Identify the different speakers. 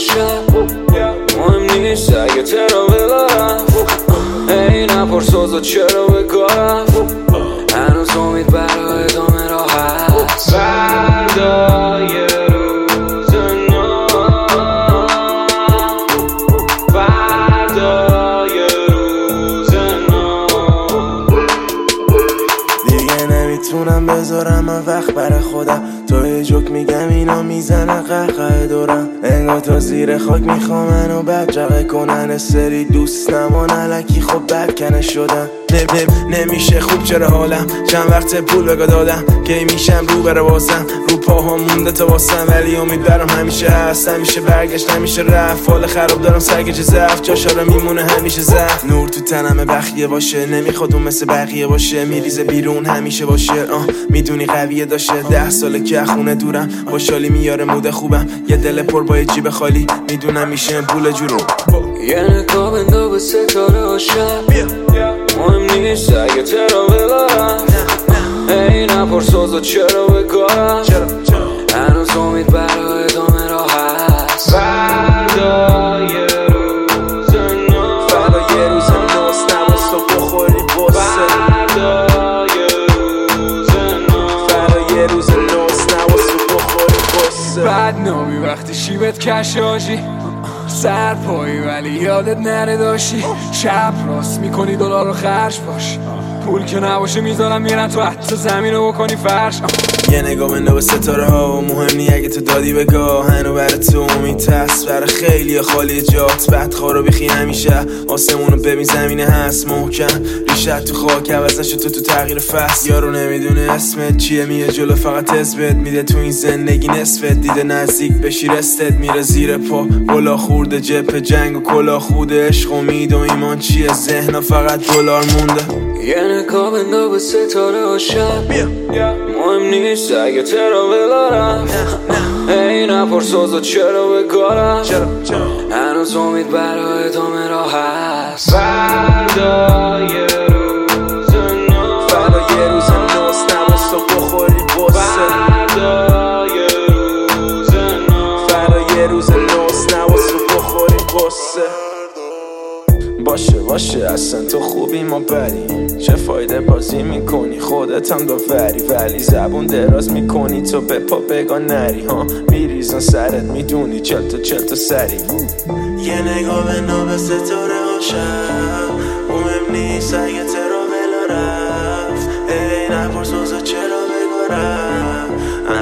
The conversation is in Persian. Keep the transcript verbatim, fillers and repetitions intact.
Speaker 1: شب مهم نیست اگه ترا بلارم ای نپرسوزا چرا بگارم هنوز امید برای ادامه راه هست فردا یه روز نو فردا یه روز نو
Speaker 2: دیگه نمیتونم بذارم من وقت برای خودم تو یه جوک میگم اینا میزنن قهقه دورم انگار تا زیر خاک میخوام منو بدجقه کنن سری دوست نمان علکی خب بدکنه شدم نم نم نمیشه خوب چرا حالم چند وقت پول بگا دادم که میشم رو بره بازم رو پاها مونده تا واسم ولی امید برام همیشه هست همیشه برگشت نمیشه رفت حال خراب دارم سرگیج ضعف جاشاره میمونه همیشه ضعف نور تو تنم بخیه باشه نمیخواد اون مثل بقیه باشه میریزه بیرون همیشه باشه آه میدونی قویه داشته ده ساله که خونه دورم خوشحالی میاره مود خوبم یه دل پر با یه جیب خالی میدونم میشه پول جورم
Speaker 1: یه نگاه بندا به ستاره ها شب مهم نیست اگه ترا بلارم ای نپرسوزا چرا بگارم هنوز امید برای ادامه راه هست فردا یه روز نو
Speaker 2: فردا یه روز نوست نباست تو بخوری بسه
Speaker 1: فردا یه روز نو
Speaker 2: فردا یه روز نوست نباست تو بخوری بسه
Speaker 3: بعد نامی وقتی شیبت کشاشی سر پایی ولی یادت نره داشتی شب راست میکنی دلار رو خرج باش پول که نباشه میذارم میرن تو حتی زمین رو بکنی فرش
Speaker 2: یه نگاه بنده به ستاره ها و مهم نی اگه تو دادی بگاه هنو برای تو امید هست برای خیلی خالی جات بدخواه رو بیخی همیشه آسمون رو ببین زمینه هست محکم ریشت تو خاک عوض نشد تو تو تغییر فصل یارو نمیدونه اسمت چیه میه جلو فقط اثبت میده تو این زندگی نصفت دیده نزدیک بشی رستت میره زیر پا گلا خورده جپ جنگ و کلا خوده عشق امید و ایمان چیه ذهن فقط دلار مونده
Speaker 1: یه نگاه بندا به ستاره ها شب مهم نیست اگه ترا بلارم ای نپرسوزا چرا بگارم هنوز امید برای ادامه راه هست فردا یه روز نو
Speaker 2: فردا یه روز نوست نباست تو بخوری بسه
Speaker 1: فردا یه روز نو
Speaker 2: فردا یه روز نوست نباست تو بخوری بسه باشه باشه اصلا تو خوبی ما بری چه فایده بازی میکنی خودت هم داوری ولی زبون دراز میکنی تو به پا بگا نری ها میریزن سرت میدونی چل تا چل تا سری یه نگاه به ناب ستاره ها شب مهم نیست اگه ترا بلا رفت ای نپرسوزا چرا بگارم